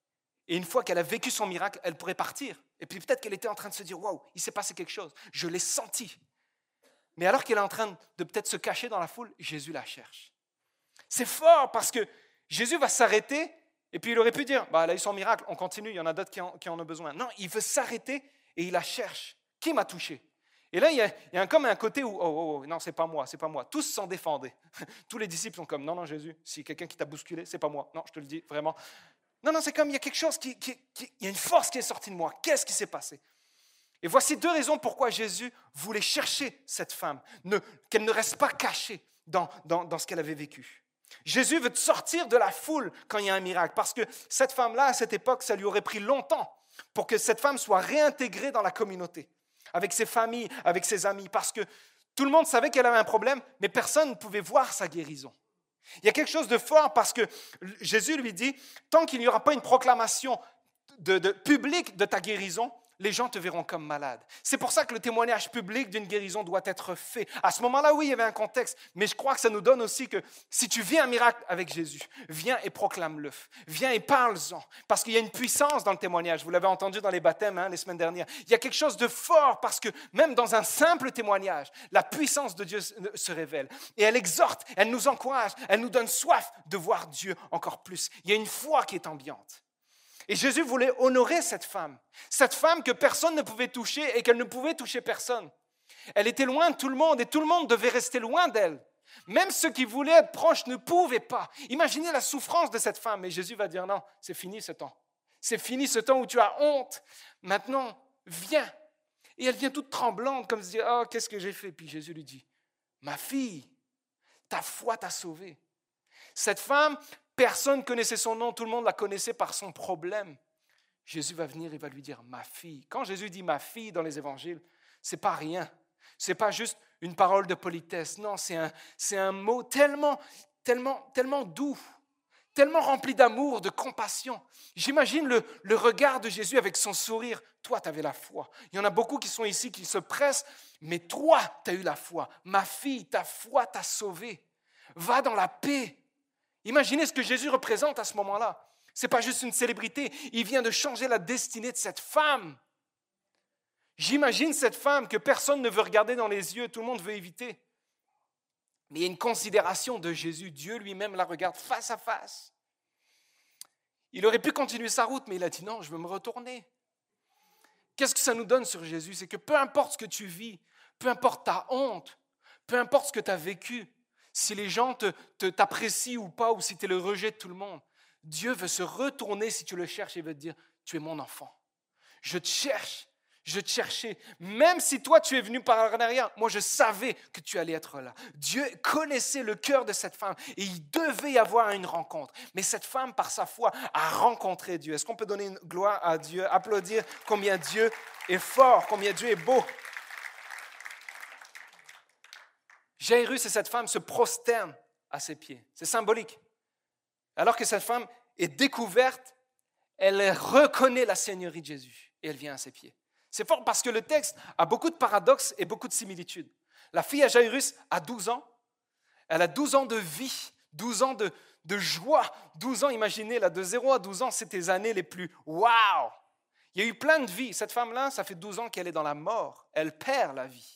Et une fois qu'elle a vécu son miracle, elle pourrait partir. Et puis peut-être qu'elle était en train de se dire, waouh, il s'est passé quelque chose. Je l'ai senti. Mais alors qu'elle est en train de peut-être se cacher dans la foule, Jésus la cherche. C'est fort parce que Jésus va s'arrêter. Et puis il aurait pu dire, bah, elle a eu son miracle, on continue, il y en a d'autres qui en, qui en ont besoin. Non, il veut s'arrêter et il la cherche. Qui m'a touché? Et là, il y a, il y a comme un côté où, oh, oh, oh non, c'est pas moi, c'est pas moi. Tous s'en défendaient. Tous les disciples sont comme, non, non, Jésus, si quelqu'un qui t'a bousculé, c'est pas moi. Non, je te le dis, vraiment. Non, non, c'est comme, il y a quelque chose qui, qui, qui il y a une force qui est sortie de moi. Qu'est-ce qui s'est passé? Et voici deux raisons pourquoi Jésus voulait chercher cette femme, ne, qu'elle ne reste pas cachée dans, dans, dans ce qu'elle avait vécu. Jésus veut te sortir de la foule quand il y a un miracle, parce que cette femme-là, à cette époque, ça lui aurait pris longtemps pour que cette femme soit réintégrée dans la communauté, avec ses familles, avec ses amis, parce que tout le monde savait qu'elle avait un problème, mais personne ne pouvait voir sa guérison. Il y a quelque chose de fort parce que Jésus lui dit, tant qu'il n'y aura pas une proclamation de, de, publique de ta guérison, les gens te verront comme malade. C'est pour ça que le témoignage public d'une guérison doit être fait. À ce moment-là, oui, il y avait un contexte, mais je crois que ça nous donne aussi que si tu vis un miracle avec Jésus, viens et proclame-le. Viens et parle-en, parce qu'il y a une puissance dans le témoignage. Vous l'avez entendu dans les baptêmes hein, les semaines dernières. Il y a quelque chose de fort parce que même dans un simple témoignage, la puissance de Dieu se révèle. Et elle exhorte, elle nous encourage, elle nous donne soif de voir Dieu encore plus. Il y a une foi qui est ambiante. Et Jésus voulait honorer cette femme, cette femme que personne ne pouvait toucher et qu'elle ne pouvait toucher personne. Elle était loin de tout le monde et tout le monde devait rester loin d'elle. Même ceux qui voulaient être proches ne pouvaient pas. Imaginez la souffrance de cette femme. Et Jésus va dire non, c'est fini ce temps. C'est fini ce temps où tu as honte. Maintenant, viens. Et elle vient toute tremblante comme se dit, oh, qu'est-ce que j'ai fait? Puis Jésus lui dit, ma fille, ta foi t'a sauvée. Cette femme, personne ne connaissait son nom, tout le monde la connaissait par son problème. Jésus va venir et va lui dire, ma fille. Quand Jésus dit ma fille dans les évangiles, ce n'est pas rien. Ce n'est pas juste une parole de politesse. Non, c'est un, c'est un mot tellement, tellement, tellement doux, tellement rempli d'amour, de compassion. J'imagine le, le regard de Jésus avec son sourire. Toi, tu avais la foi. Il y en a beaucoup qui sont ici, qui se pressent, mais toi, tu as eu la foi. Ma fille, ta foi t'a sauvée. Va dans la paix. Imaginez ce que Jésus représente à ce moment-là. Ce n'est pas juste une célébrité, il vient de changer la destinée de cette femme. J'imagine cette femme que personne ne veut regarder dans les yeux, tout le monde veut éviter. Mais il y a une considération de Jésus, Dieu lui-même la regarde face à face. Il aurait pu continuer sa route, mais il a dit non, je veux me retourner. Qu'est-ce que ça nous donne sur Jésus? C'est que peu importe ce que tu vis, peu importe ta honte, peu importe ce que tu as vécu, si les gens te, te, t'apprécient ou pas, ou si tu es le rejet de tout le monde, Dieu veut se retourner si tu le cherches et veut te dire, tu es mon enfant. Je te cherche, je te cherchais. Même si toi, tu es venu par en arrière, moi, je savais que tu allais être là. Dieu connaissait le cœur de cette femme et il devait y avoir une rencontre. Mais cette femme, par sa foi, a rencontré Dieu. Est-ce qu'on peut donner une gloire à Dieu, applaudir combien Dieu est fort, combien Dieu est beau? Jairus et cette femme se prosternent à ses pieds. C'est symbolique. Alors que cette femme est découverte, elle reconnaît la seigneurie de Jésus et elle vient à ses pieds. C'est fort parce que le texte a beaucoup de paradoxes et beaucoup de similitudes. La fille à Jairus a douze ans, elle a douze ans de vie, douze ans de, de joie, douze ans, imaginez, là, de zéro à douze ans, c'est tes années les plus waouh! Il y a eu plein de vies. Cette femme-là, ça fait douze ans qu'elle est dans la mort, elle perd la vie.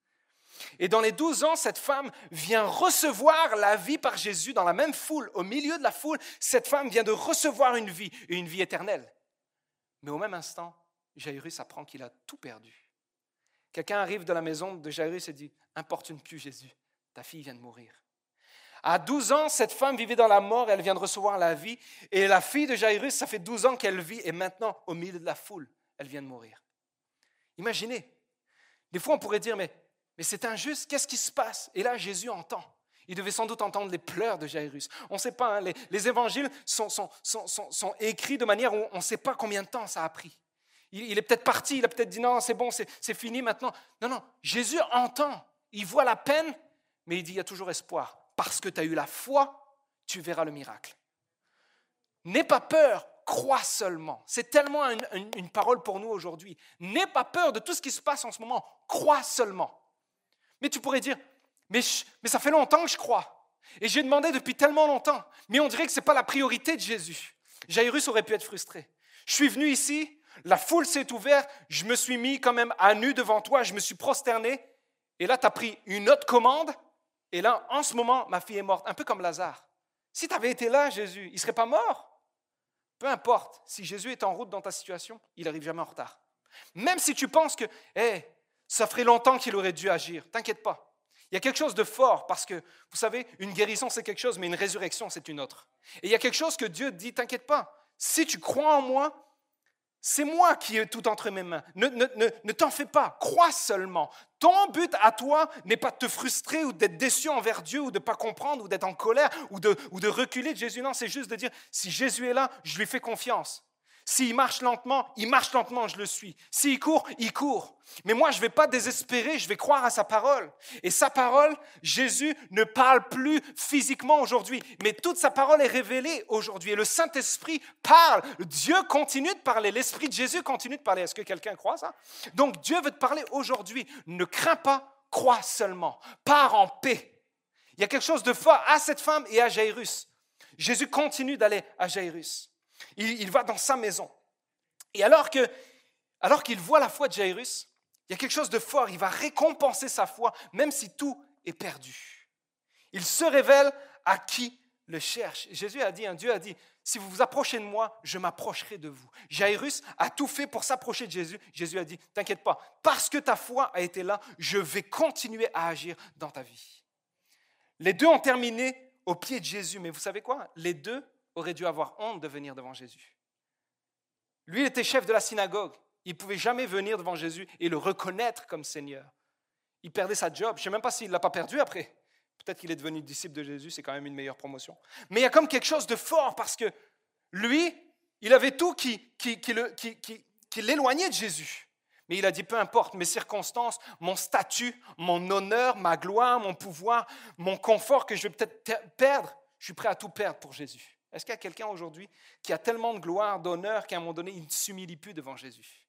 Et dans les douze ans, cette femme vient recevoir la vie par Jésus dans la même foule. Au milieu de la foule, cette femme vient de recevoir une vie, et une vie éternelle. Mais au même instant, Jairus apprend qu'il a tout perdu. Quelqu'un arrive de la maison de Jairus et dit « Importune plus Jésus, ta fille vient de mourir. » À douze ans, cette femme vivait dans la mort, elle vient de recevoir la vie. Et la fille de Jairus, ça fait douze ans qu'elle vit, et maintenant, au milieu de la foule, elle vient de mourir. Imaginez, des fois on pourrait dire « Mais Mais c'est injuste, qu'est-ce qui se passe ?» Et là, Jésus entend. Il devait sans doute entendre les pleurs de Jairus. On ne sait pas, hein, les, les évangiles sont, sont, sont, sont, sont écrits de manière où on ne sait pas combien de temps ça a pris. Il, il est peut-être parti, il a peut-être dit non, c'est bon, c'est, c'est fini maintenant. Non, non, Jésus entend, il voit la peine, mais il dit il y a toujours espoir. Parce que tu as eu la foi, tu verras le miracle. N'aie pas peur, crois seulement. C'est tellement une, une, une parole pour nous aujourd'hui. N'aie pas peur de tout ce qui se passe en ce moment, crois seulement. Mais tu pourrais dire, mais, je, mais ça fait longtemps que je crois. Et j'ai demandé depuis tellement longtemps. Mais on dirait que ce n'est pas la priorité de Jésus. Jairus aurait pu être frustré. Je suis venu ici, la foule s'est ouverte, je me suis mis quand même à nu devant toi, je me suis prosterné. Et là, tu as pris une autre commande. Et là, en ce moment, ma fille est morte, un peu comme Lazare. Si tu avais été là, Jésus, il ne serait pas mort. Peu importe, si Jésus est en route dans ta situation, il n'arrive jamais en retard. Même si tu penses que, hey, ça ferait longtemps qu'il aurait dû agir. T'inquiète pas. Il y a quelque chose de fort parce que, vous savez, une guérison, c'est quelque chose, mais une résurrection, c'est une autre. Et il y a quelque chose que Dieu dit, t'inquiète pas. Si tu crois en moi, c'est moi qui ai tout entre mes mains. Ne, ne, ne, ne t'en fais pas. Crois seulement. Ton but à toi n'est pas de te frustrer ou d'être déçu envers Dieu ou de ne pas comprendre ou d'être en colère ou de, ou de reculer de Jésus. Non, c'est juste de dire, si Jésus est là, je lui fais confiance. S'il marche lentement, il marche lentement, je le suis. S'il court, il court. Mais moi, je ne vais pas désespérer, je vais croire à sa parole. Et sa parole, Jésus ne parle plus physiquement aujourd'hui, mais toute sa parole est révélée aujourd'hui. Et le Saint-Esprit parle. Dieu continue de parler. L'Esprit de Jésus continue de parler. Est-ce que quelqu'un croit ça? Donc, Dieu veut te parler aujourd'hui. Ne crains pas, crois seulement. Pars en paix. Il y a quelque chose de fort à cette femme et à Jairus. Jésus continue d'aller à Jairus. Il, il va dans sa maison. Et alors, que, alors qu'il voit la foi de Jairus, il y a quelque chose de fort. Il va récompenser sa foi, même si tout est perdu. Il se révèle à qui le cherche. Jésus a dit, hein, Dieu a dit, si vous vous approchez de moi, je m'approcherai de vous. Jairus a tout fait pour s'approcher de Jésus. Jésus a dit, t'inquiète pas, parce que ta foi a été là, je vais continuer à agir dans ta vie. Les deux ont terminé au pied de Jésus, mais vous savez quoi? Les deux aurait dû avoir honte de venir devant Jésus. Lui, il était chef de la synagogue. Il ne pouvait jamais venir devant Jésus et le reconnaître comme Seigneur. Il perdait sa job. Je ne sais même pas s'il ne l'a pas perdu après. Peut-être qu'il est devenu disciple de Jésus, c'est quand même une meilleure promotion. Mais il y a comme quelque chose de fort parce que lui, il avait tout qui, qui, qui, le, qui, qui, qui l'éloignait de Jésus. Mais il a dit, peu importe mes circonstances, mon statut, mon honneur, ma gloire, mon pouvoir, mon confort que je vais peut-être perdre, je suis prêt à tout perdre pour Jésus. Est-ce qu'il y a quelqu'un aujourd'hui qui a tellement de gloire, d'honneur, qu'à un moment donné, il ne s'humilie plus devant Jésus?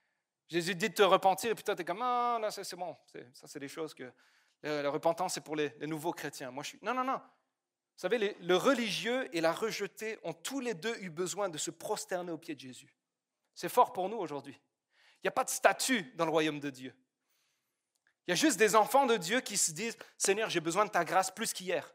Jésus dit de te repentir, et puis toi, tu es comme, ah, non, c'est, c'est bon. C'est, ça, c'est des choses que... Euh, la repentance, c'est pour les, les nouveaux chrétiens. Moi, je suis... Non, non, non. Vous savez, les, le religieux et la rejetée ont tous les deux eu besoin de se prosterner au pied de Jésus. C'est fort pour nous aujourd'hui. Il n'y a pas de statut dans le royaume de Dieu. Il y a juste des enfants de Dieu qui se disent, Seigneur, j'ai besoin de ta grâce plus qu'hier.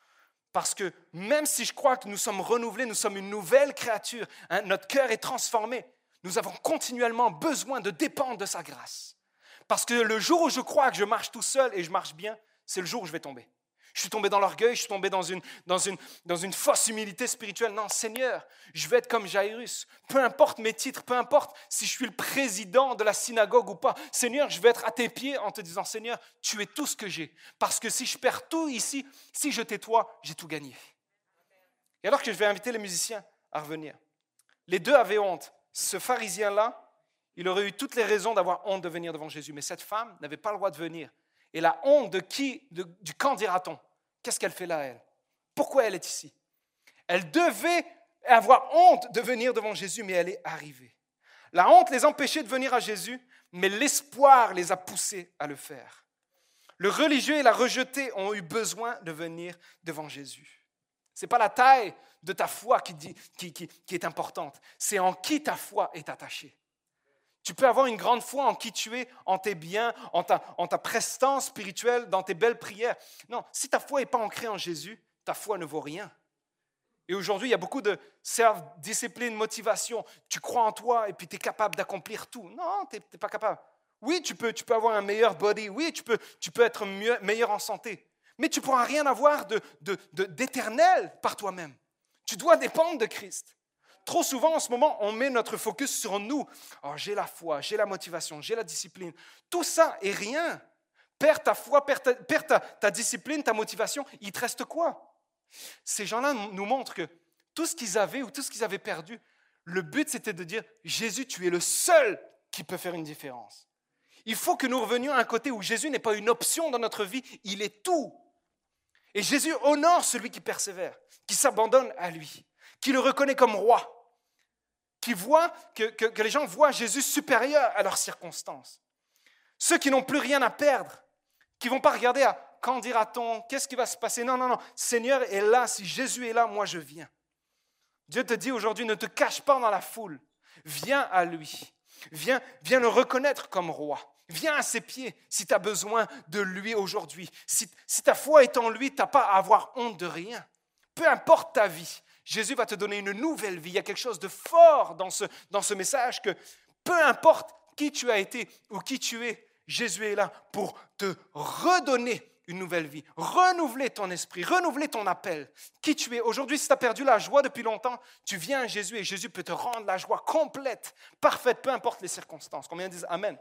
Parce que même si je crois que nous sommes renouvelés, nous sommes une nouvelle créature, hein, notre cœur est transformé, nous avons continuellement besoin de dépendre de sa grâce. Parce que le jour où je crois que je marche tout seul et je marche bien, c'est le jour où je vais tomber. Je suis tombé dans l'orgueil, je suis tombé dans une, dans une, dans une fausse humilité spirituelle. Non, Seigneur, je vais être comme Jairus. Peu importe mes titres, peu importe si je suis le président de la synagogue ou pas. Seigneur, je vais être à tes pieds en te disant, Seigneur, tu es tout ce que j'ai. Parce que si je perds tout ici, si je tais toi, j'ai tout gagné. Et alors que je vais inviter les musiciens à revenir. Les deux avaient honte. Ce pharisien-là, il aurait eu toutes les raisons d'avoir honte de venir devant Jésus. Mais cette femme n'avait pas le droit de venir. Et la honte de qui, de, du qu'en dira-t-on? Qu'est-ce qu'elle fait là, elle? Pourquoi elle est ici? Elle devait et avoir honte de venir devant Jésus, mais elle est arrivée. La honte les empêchait de venir à Jésus, mais l'espoir les a poussés à le faire. Le religieux et la rejetée ont eu besoin de venir devant Jésus. Ce n'est pas la taille de ta foi qui, dit, qui, qui, qui est importante, c'est en qui ta foi est attachée. Tu peux avoir une grande foi en qui tu es, en tes biens, en ta, en ta prestance spirituelle, dans tes belles prières. Non, si ta foi n'est pas ancrée en Jésus, ta foi ne vaut rien. Et aujourd'hui, il y a beaucoup de self-discipline, motivation. Tu crois en toi et puis tu es capable d'accomplir tout. Non, tu n'es pas capable. Oui, tu peux, tu peux avoir un meilleur body. Oui, tu peux, tu peux être mieux, meilleur en santé. Mais tu ne pourras rien avoir de, de, de, d'éternel par toi-même. Tu dois dépendre de Christ. Trop souvent, en ce moment, on met notre focus sur nous. Oh, j'ai la foi, j'ai la motivation, j'ai la discipline. Tout ça est rien. Perds ta foi, perds ta, perds ta, ta discipline, ta motivation. Il te reste quoi? Ces gens-là nous montrent que tout ce qu'ils avaient ou tout ce qu'ils avaient perdu, le but, c'était de dire, Jésus, tu es le seul qui peut faire une différence. Il faut que nous revenions à un côté où Jésus n'est pas une option dans notre vie, il est tout. Et Jésus honore celui qui persévère, qui s'abandonne à lui, qui le reconnaît comme roi, qui voit que, que, que les gens voient Jésus supérieur à leurs circonstances. Ceux qui n'ont plus rien à perdre, qui ne vont pas regarder à quand dira-t-on, qu'est-ce qui va se passer? Non, non, non, Seigneur est là, si Jésus est là, moi je viens. Dieu te dit aujourd'hui, ne te cache pas dans la foule, viens à lui, viens, viens le reconnaître comme roi. Viens à ses pieds si tu as besoin de lui aujourd'hui. Si, si ta foi est en lui, tu n'as pas à avoir honte de rien. Peu importe ta vie, Jésus va te donner une nouvelle vie. Il y a quelque chose de fort dans ce, dans ce message que peu importe qui tu as été ou qui tu es, Jésus est là pour te redonner une nouvelle vie, renouveler ton esprit, renouveler ton appel. Qui tu es aujourd'hui, si tu as perdu la joie depuis longtemps, tu viens à Jésus et Jésus peut te rendre la joie complète, parfaite, peu importe les circonstances. Combien disent Amen?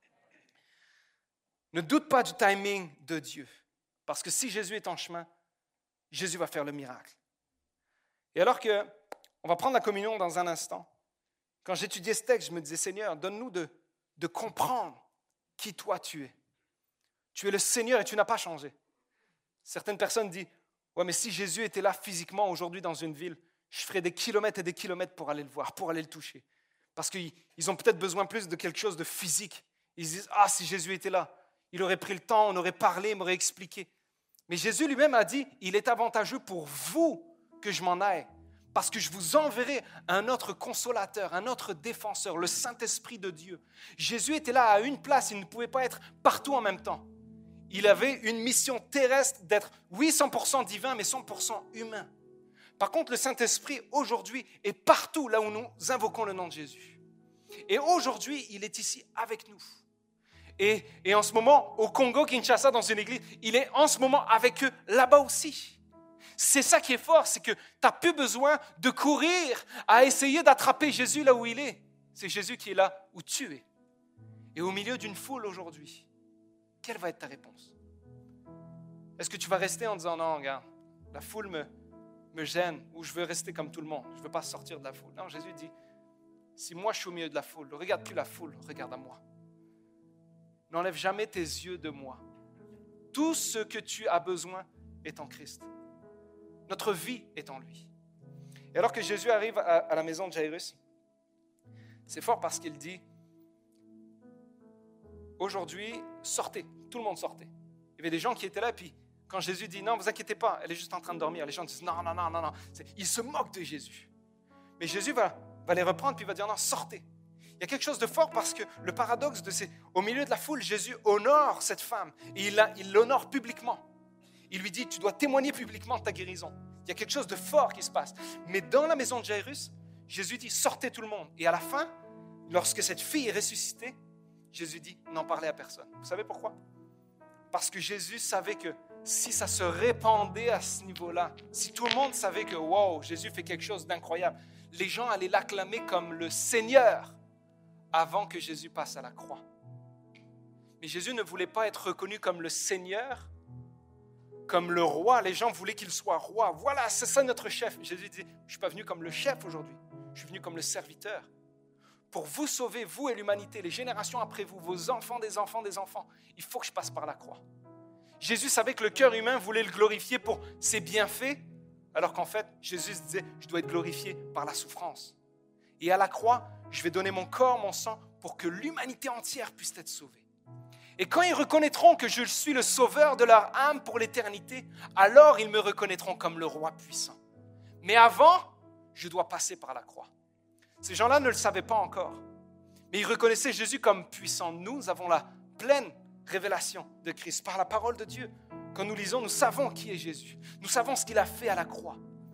Ne doute pas du timing de Dieu, parce que si Jésus est en chemin, Jésus va faire le miracle. Et alors que, on va prendre la communion dans un instant, quand j'étudiais ce texte, je me disais, Seigneur, donne-nous de, de comprendre qui toi tu es. Tu es le Seigneur et tu n'as pas changé. Certaines personnes disent, ouais, mais si Jésus était là physiquement aujourd'hui dans une ville, je ferais des kilomètres et des kilomètres pour aller le voir, pour aller le toucher. Parce qu'ils ont peut-être besoin plus de quelque chose de physique. Ils se disent, ah, si Jésus était là, il aurait pris le temps, on aurait parlé, il m'aurait expliqué. Mais Jésus lui-même a dit, il est avantageux pour vous que je m'en aille, parce que je vous enverrai un autre consolateur, un autre défenseur, le Saint-Esprit de Dieu. Jésus était là à une place, il ne pouvait pas être partout en même temps. Il avait une mission terrestre d'être, oui, cent pour cent divin, mais cent pour cent humain. Par contre, le Saint-Esprit, aujourd'hui, est partout là où nous invoquons le nom de Jésus. Et aujourd'hui, il est ici avec nous. Et, et en ce moment, au Congo, Kinshasa, dans une église, il est en ce moment avec eux là-bas aussi. C'est ça qui est fort, c'est que tu n'as plus besoin de courir à essayer d'attraper Jésus là où il est. C'est Jésus qui est là où tu es. Et au milieu d'une foule aujourd'hui, quelle va être ta réponse? Est-ce que tu vas rester en disant, non, regarde, la foule me, me gêne, ou je veux rester comme tout le monde, je ne veux pas sortir de la foule? Non, Jésus dit, si moi je suis au milieu de la foule, ne regarde plus la foule, regarde à moi. N'enlève jamais tes yeux de moi. Tout ce que tu as besoin est en Christ. Notre vie est en lui. Et alors que Jésus arrive à, à la maison de Jairus, c'est fort parce qu'il dit, aujourd'hui, sortez. Tout le monde sortait. Il y avait des gens qui étaient là, puis quand Jésus dit, non, vous inquiétez pas, elle est juste en train de dormir, les gens disent, non, non, non, non, non. Ils se moquent de Jésus. Mais Jésus va, va les reprendre, puis il va dire, non, sortez. Il y a quelque chose de fort parce que le paradoxe de ces... Au milieu de la foule, Jésus honore cette femme et il, la, il l'honore publiquement. Il lui dit, tu dois témoigner publiquement de ta guérison. Il y a quelque chose de fort qui se passe. Mais dans la maison de Jairus, Jésus dit, sortez tout le monde. Et à la fin, lorsque cette fille est ressuscitée, Jésus dit, n'en parlez à personne. Vous savez pourquoi? Parce que Jésus savait que si ça se répandait à ce niveau-là, si tout le monde savait que, wow, Jésus fait quelque chose d'incroyable, les gens allaient l'acclamer comme le Seigneur avant que Jésus passe à la croix. Mais Jésus ne voulait pas être reconnu comme le Seigneur, comme le roi. Les gens voulaient qu'il soit roi. Voilà, c'est ça notre chef. Jésus dit, je ne suis pas venu comme le chef aujourd'hui, je suis venu comme le serviteur. Pour vous sauver, vous et l'humanité, les générations après vous, vos enfants, des enfants, des enfants, il faut que je passe par la croix. Jésus savait que le cœur humain voulait le glorifier pour ses bienfaits. Alors qu'en fait, Jésus se disait, je dois être glorifié par la souffrance. Et à la croix, je vais donner mon corps, mon sang, pour que l'humanité entière puisse être sauvée. Et quand ils reconnaîtront que je suis le sauveur de leur âme pour l'éternité, alors ils me reconnaîtront comme le roi puissant. Mais avant, je dois passer par la croix. Ces gens-là ne le savaient pas encore, mais ils reconnaissaient Jésus comme puissant. Nous, nous avons la pleine révélation de Christ par la parole de Dieu. Quand nous lisons, nous savons qui est Jésus. Nous savons ce qu'il a fait à la croix.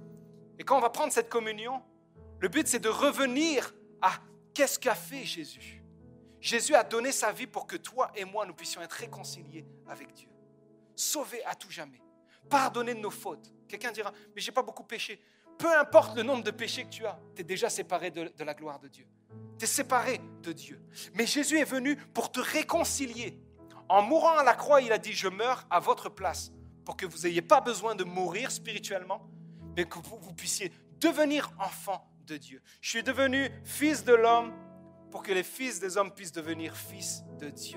Et quand on va prendre cette communion, le but, c'est de revenir à qu'est-ce qu'a fait Jésus. Jésus a donné sa vie pour que toi et moi, nous puissions être réconciliés avec Dieu. Sauvés à tout jamais. Pardonnés de nos fautes. Quelqu'un dira, mais je n'ai pas beaucoup péché. Peu importe le nombre de péchés que tu as, tu es déjà séparé de, de la gloire de Dieu. Tu es séparé de Dieu. Mais Jésus est venu pour te réconcilier. En mourant à la croix, il a dit, je meurs à votre place pour que vous n'ayez pas besoin de mourir spirituellement, mais que vous, vous puissiez devenir enfant de Dieu. Je suis devenu fils de l'homme pour que les fils des hommes puissent devenir fils de Dieu.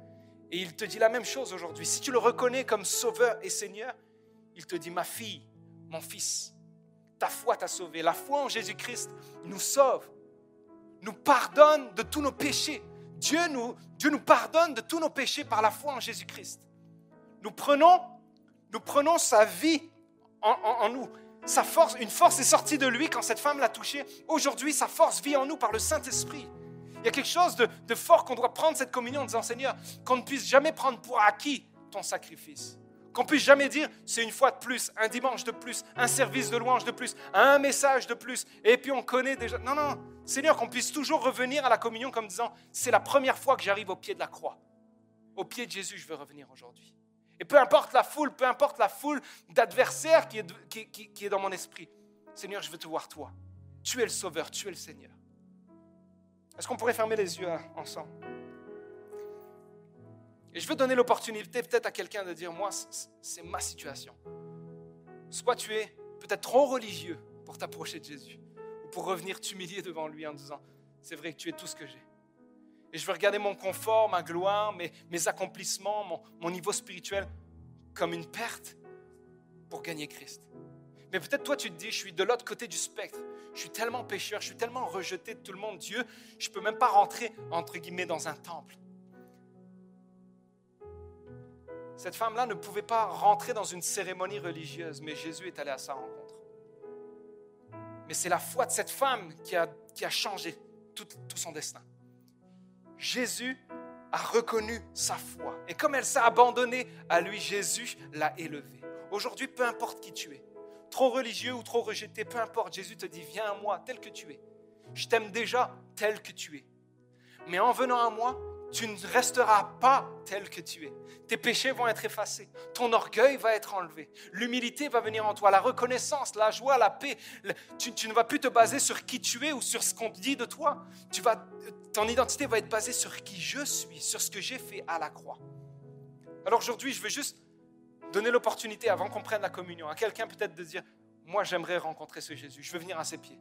Et il te dit la même chose aujourd'hui. Si tu le reconnais comme sauveur et Seigneur, il te dit, ma fille, mon fils, ta foi t'a sauvé. La foi en Jésus-Christ nous sauve, nous pardonne de tous nos péchés. Dieu nous, Dieu nous pardonne de tous nos péchés par la foi en Jésus-Christ. Nous prenons, nous prenons sa vie en, en, en nous. Sa force, une force est sortie de lui quand cette femme l'a touché. Aujourd'hui, sa force vit en nous par le Saint-Esprit. Il y a quelque chose de, de fort qu'on doit prendre cette communion en disant, Seigneur, qu'on ne puisse jamais prendre pour acquis ton sacrifice. Qu'on ne puisse jamais dire, c'est une fois de plus, un dimanche de plus, un service de louange de plus, un message de plus, et puis on connaît déjà. Non, non, Seigneur, qu'on puisse toujours revenir à la communion comme disant, c'est la première fois que j'arrive au pied de la croix. Au pied de Jésus, je veux revenir aujourd'hui. Et peu importe la foule, peu importe la foule d'adversaires qui est, qui, qui, qui est dans mon esprit, Seigneur, je veux te voir toi. Tu es le Sauveur, tu es le Seigneur. Est-ce qu'on pourrait fermer les yeux ensemble? Et je veux donner l'opportunité peut-être à quelqu'un de dire, moi, c'est ma situation. Soit tu es peut-être trop religieux pour t'approcher de Jésus, ou pour revenir t'humilier devant lui en disant, c'est vrai que tu es tout ce que j'ai. Et je veux regarder mon confort, ma gloire, mes, mes accomplissements, mon, mon niveau spirituel comme une perte pour gagner Christ. Mais peut-être toi, tu te dis, je suis de l'autre côté du spectre. Je suis tellement pécheur, je suis tellement rejeté de tout le monde. Dieu, je ne peux même pas rentrer, entre guillemets, dans un temple. Cette femme-là ne pouvait pas rentrer dans une cérémonie religieuse, mais Jésus est allé à sa rencontre. Mais c'est la foi de cette femme qui a, qui a changé tout, tout son destin. Jésus a reconnu sa foi. Et comme elle s'est abandonnée à lui, Jésus l'a élevée. Aujourd'hui, peu importe qui tu es, trop religieux ou trop rejeté, peu importe, Jésus te dit, viens à moi tel que tu es. Je t'aime déjà tel que tu es. Mais en venant à moi, tu ne resteras pas tel que tu es. Tes péchés vont être effacés. Ton orgueil va être enlevé. L'humilité va venir en toi. La reconnaissance, la joie, la paix. Tu, tu ne vas plus te baser sur qui tu es ou sur ce qu'on te dit de toi. Tu vas, ton identité va être basée sur qui je suis, sur ce que j'ai fait à la croix. Alors aujourd'hui, je veux juste donner l'opportunité, avant qu'on prenne la communion, à quelqu'un peut-être de dire, moi j'aimerais rencontrer ce Jésus. Je veux venir à ses pieds.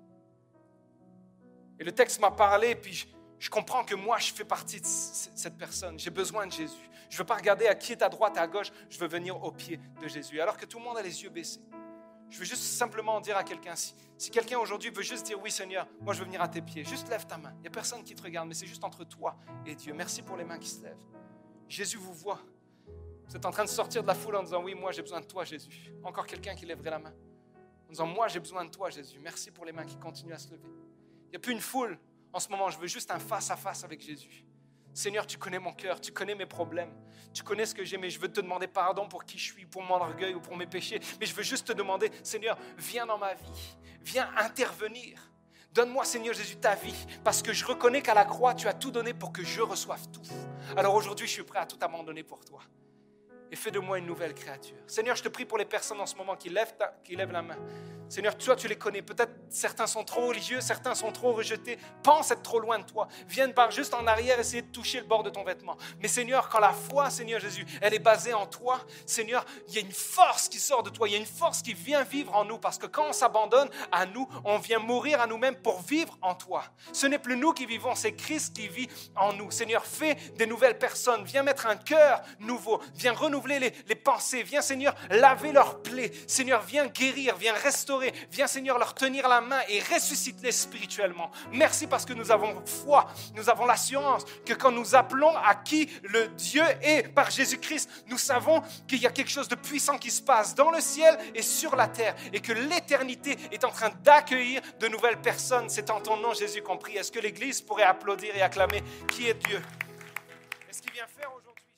Et le texte m'a parlé, puis je, Je comprends que moi, je fais partie de cette personne. J'ai besoin de Jésus. Je ne veux pas regarder à qui est à droite, à gauche. Je veux venir au pied de Jésus. Alors que tout le monde a les yeux baissés. Je veux juste simplement dire à quelqu'un, si, si quelqu'un aujourd'hui veut juste dire, oui Seigneur, moi je veux venir à tes pieds. Juste lève ta main. Il n'y a personne qui te regarde, mais c'est juste entre toi et Dieu. Merci pour les mains qui se lèvent. Jésus vous voit. Vous êtes en train de sortir de la foule en disant, oui, moi j'ai besoin de toi Jésus. Encore quelqu'un qui lèverait la main. En disant, moi j'ai besoin de toi Jésus. Merci pour les mains qui continuent à se lever. Il n'y a plus une foule. En ce moment, je veux juste un face-à-face avec Jésus. Seigneur, tu connais mon cœur, tu connais mes problèmes, tu connais ce que j'ai, mais je veux te demander pardon pour qui je suis, pour mon orgueil ou pour mes péchés. Mais je veux juste te demander, Seigneur, viens dans ma vie, viens intervenir. Donne-moi, Seigneur Jésus, ta vie, parce que je reconnais qu'à la croix, tu as tout donné pour que je reçoive tout. Alors aujourd'hui, je suis prêt à tout abandonner pour toi. Et fais de moi une nouvelle créature. Seigneur, je te prie pour les personnes en ce moment qui lèvent, ta, qui lèvent la main. Seigneur, toi, tu les connais. Peut-être certains sont trop religieux, certains sont trop rejetés, pensent être trop loin de toi, viennent par juste en arrière essayer de toucher le bord de ton vêtement. Mais Seigneur, quand la foi, Seigneur Jésus, elle est basée en toi, Seigneur, il y a une force qui sort de toi, il y a une force qui vient vivre en nous, parce que quand on s'abandonne à nous, on vient mourir à nous-mêmes pour vivre en toi. Ce n'est plus nous qui vivons, c'est Christ qui vit en nous. Seigneur, fais des nouvelles personnes, viens mettre un cœur nouveau, viens renouveler renouveler les, les pensées. Viens, Seigneur, laver leurs plaies. Seigneur, viens guérir, viens restaurer. Viens, Seigneur, leur tenir la main et ressuscite-les spirituellement. Merci parce que nous avons foi, nous avons l'assurance que quand nous appelons à qui le Dieu est par Jésus-Christ, nous savons qu'il y a quelque chose de puissant qui se passe dans le ciel et sur la terre et que l'éternité est en train d'accueillir de nouvelles personnes. C'est en ton nom, Jésus, qu'on prie. Est-ce que l'Église pourrait applaudir et acclamer qui est Dieu? Est-ce qu'il vient faire aujourd'hui?